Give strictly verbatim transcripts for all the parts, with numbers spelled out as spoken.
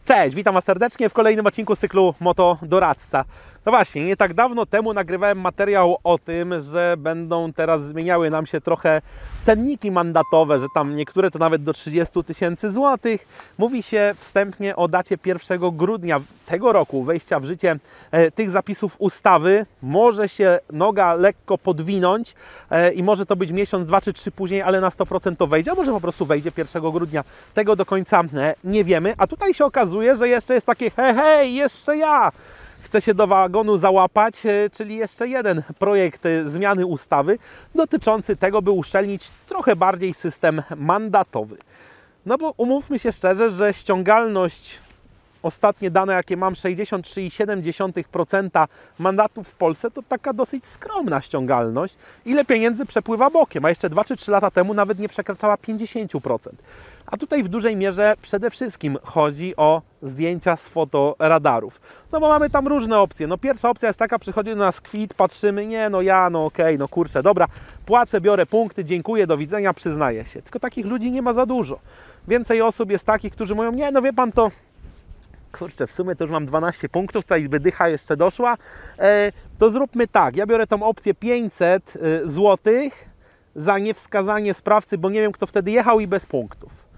Cześć, witam Was serdecznie w kolejnym odcinku z cyklu Moto Doradca. No właśnie, nie tak dawno temu nagrywałem materiał o tym, że będą teraz zmieniały nam się trochę cenniki mandatowe, że tam niektóre to nawet do trzydziestu tysięcy złotych. Mówi się wstępnie o dacie pierwszego grudnia tego roku wejścia w życie e, tych zapisów ustawy. Może się noga lekko podwinąć e, i może to być miesiąc, dwa czy trzy później, ale na sto procent to wejdzie, a może po prostu wejdzie pierwszego grudnia. Tego do końca e, nie wiemy, a tutaj się okazuje, że jeszcze jest takie hej, hej, jeszcze ja! Chce się do wagonu załapać, czyli jeszcze jeden projekt zmiany ustawy dotyczący tego, by uszczelnić trochę bardziej system mandatowy. No bo umówmy się szczerze, że ściągalność, ostatnie dane jakie mam, sześćdziesiąt trzy przecinek siedem procent mandatów w Polsce, to taka dosyć skromna ściągalność. Ile pieniędzy przepływa bokiem, a jeszcze dwa czy trzy lata temu nawet nie przekraczała pięćdziesiąt procent. A tutaj w dużej mierze przede wszystkim chodzi o zdjęcia z fotoradarów. No bo mamy tam różne opcje. No pierwsza opcja jest taka, przychodzi do nas kwit, patrzymy, nie no ja, no okej, okay, no kurczę, dobra, płacę, biorę punkty, dziękuję, do widzenia, przyznaję się. Tylko takich ludzi nie ma za dużo. Więcej osób jest takich, którzy mówią, nie no wie Pan, to kurczę, w sumie to już mam dwanaście punktów, tutaj by dycha jeszcze doszła, e, to zróbmy tak, ja biorę tą opcję pięćset złotych za niewskazanie sprawcy, bo nie wiem kto wtedy jechał i bez punktów.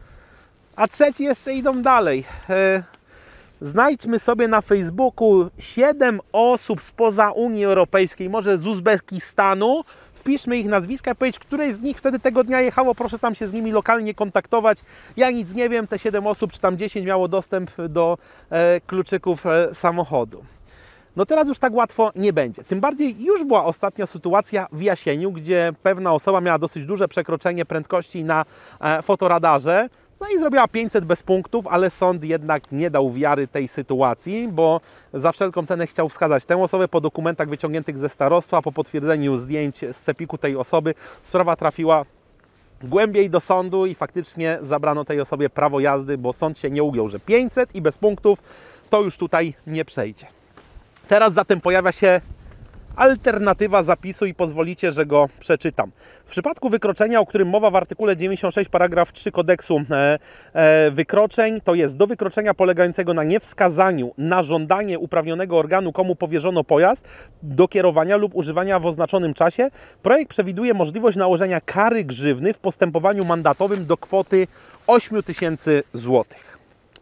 A trzeci jeszcze idą dalej. E, znajdźmy sobie na Facebooku siedem osób spoza Unii Europejskiej, może z Uzbekistanu, wpiszmy ich nazwiska i powiedz, któreś z nich wtedy tego dnia jechało, proszę tam się z nimi lokalnie kontaktować. Ja nic nie wiem, te siedem osób, czy tam dziesięć miało dostęp do e, kluczyków e, samochodu. No teraz już tak łatwo nie będzie. Tym bardziej już była ostatnia sytuacja w Jasieniu, gdzie pewna osoba miała dosyć duże przekroczenie prędkości na e, fotoradarze. No i zrobiła pięćset bez punktów, ale sąd jednak nie dał wiary tej sytuacji, bo za wszelką cenę chciał wskazać tę osobę po dokumentach wyciągniętych ze starostwa, po potwierdzeniu zdjęć z cepiku tej osoby. Sprawa trafiła głębiej do sądu i faktycznie zabrano tej osobie prawo jazdy, bo sąd się nie ugiął, że pięćset i bez punktów to już tutaj nie przejdzie. Teraz zatem pojawia się alternatywa zapisu i pozwolicie, że go przeczytam. W przypadku wykroczenia, o którym mowa w artykule dziewięćdziesiąt sześć paragraf trzy kodeksu e, e, wykroczeń, to jest do wykroczenia polegającego na niewskazaniu na żądanie uprawnionego organu, komu powierzono pojazd do kierowania lub używania w oznaczonym czasie, projekt przewiduje możliwość nałożenia kary grzywny w postępowaniu mandatowym do kwoty ośmiu tysięcy złotych.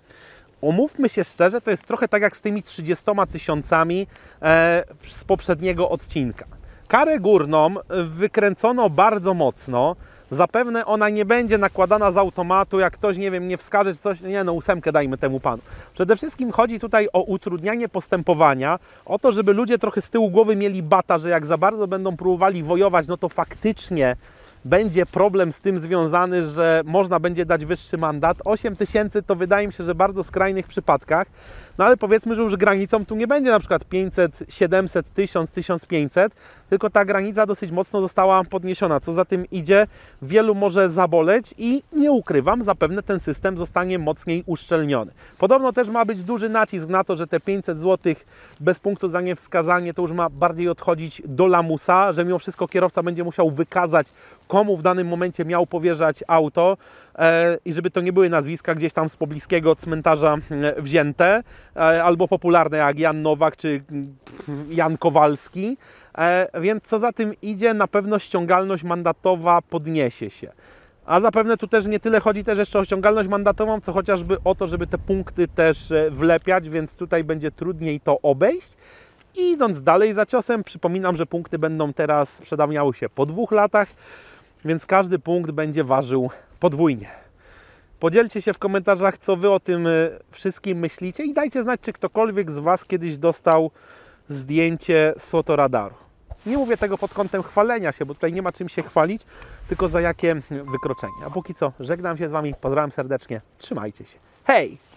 Umówmy się szczerze, to jest trochę tak jak z tymi trzydziestoma tysiącami e, z poprzedniego odcinka. Karę górną wykręcono bardzo mocno. Zapewne ona nie będzie nakładana z automatu, jak ktoś, nie wiem, nie wskaże czy coś, nie no, ósemkę dajmy temu panu. Przede wszystkim chodzi tutaj o utrudnianie postępowania, o to, żeby ludzie trochę z tyłu głowy mieli bata, że jak za bardzo będą próbowali wojować, no to faktycznie będzie problem z tym związany, że można będzie dać wyższy mandat. osiem tysięcy to wydaje mi się, że w bardzo skrajnych przypadkach. No ale powiedzmy, że już granicą tu nie będzie na przykład pięćset, siedemset, tysiąc, tysiąc pięćset, tylko ta granica dosyć mocno została podniesiona. Co za tym idzie, wielu może zaboleć i nie ukrywam, zapewne ten system zostanie mocniej uszczelniony. Podobno też ma być duży nacisk na to, że te pięćset złotych bez punktu za niewskazanie to już ma bardziej odchodzić do lamusa, że mimo wszystko kierowca będzie musiał wykazać, komu w danym momencie miał powierzać auto e, i żeby to nie były nazwiska gdzieś tam z pobliskiego cmentarza e, wzięte, e, albo popularne jak Jan Nowak czy Jan Kowalski, e, więc co za tym idzie, na pewno ściągalność mandatowa podniesie się. A zapewne tu też nie tyle chodzi też jeszcze o ściągalność mandatową, co chociażby o to, żeby te punkty też wlepiać, więc tutaj będzie trudniej to obejść. I idąc dalej za ciosem, przypominam, że punkty będą teraz przedawniały się po dwóch latach, więc każdy punkt będzie ważył podwójnie. Podzielcie się w komentarzach, co Wy o tym wszystkim myślicie i dajcie znać, czy ktokolwiek z Was kiedyś dostał zdjęcie z fotoradaru. Nie mówię tego pod kątem chwalenia się, bo tutaj nie ma czym się chwalić, tylko za jakie wykroczenie. A póki co, żegnam się z Wami, pozdrawiam serdecznie, trzymajcie się. Hej!